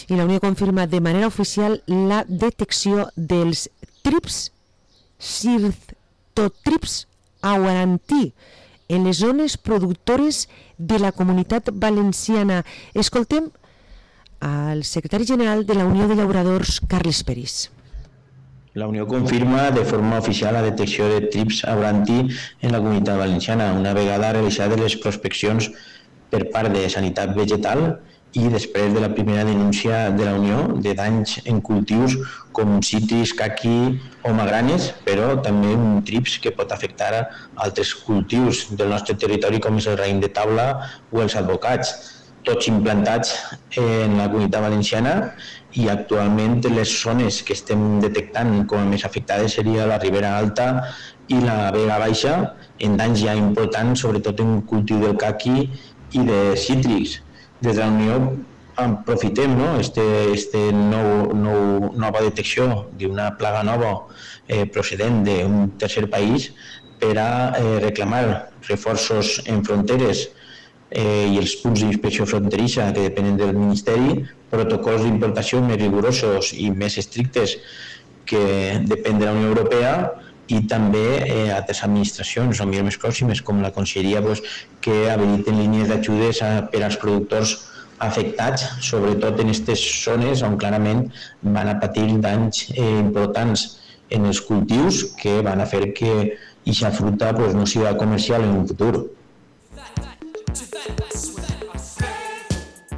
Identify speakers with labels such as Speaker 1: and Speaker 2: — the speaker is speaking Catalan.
Speaker 1: I la Unió confirma de manera oficial la detecció dels trips sirtotrips auarantí en les zones productores de la Comunitat Valenciana. Escoltem al secretari general de la Unió de Llauradors, Carles Peris.
Speaker 2: La Unió confirma de forma oficial la detecció de trips auarantí en la Comunitat Valenciana, una vegada realitzades les prospeccions per part de Sanitat Vegetal i després de la primera denúncia de la Unió de danys en cultius com cítrics, caqui o magranes, però també un trips que pot afectar a altres cultius del nostre territori com és el raïm de taula o els advocats, tots implantats en la Comunitat Valenciana, i actualment les zones que estem detectant com a més afectades seria la Ribera Alta i la Vega Baixa, en danys ja importants, sobretot en cultiu del caqui i de cítrics. Des de la Unió aprofitem nova detecció d'una plaga nova procedent d'un tercer país per a reclamar reforços en fronteres i els punts d'inspecció fronterissa que depenen del Ministeri, protocols d'importació més rigorosos i més estrictes que depèn de la Unió Europea, i també altres administracions o més pròximes com la Conselleria que habiliten línies d'ajudes per als productors afectats, sobretot en aquestes zones on clarament van a patir danys importants en els cultius que van a fer que aquesta fruita no sigui comercial en un futur.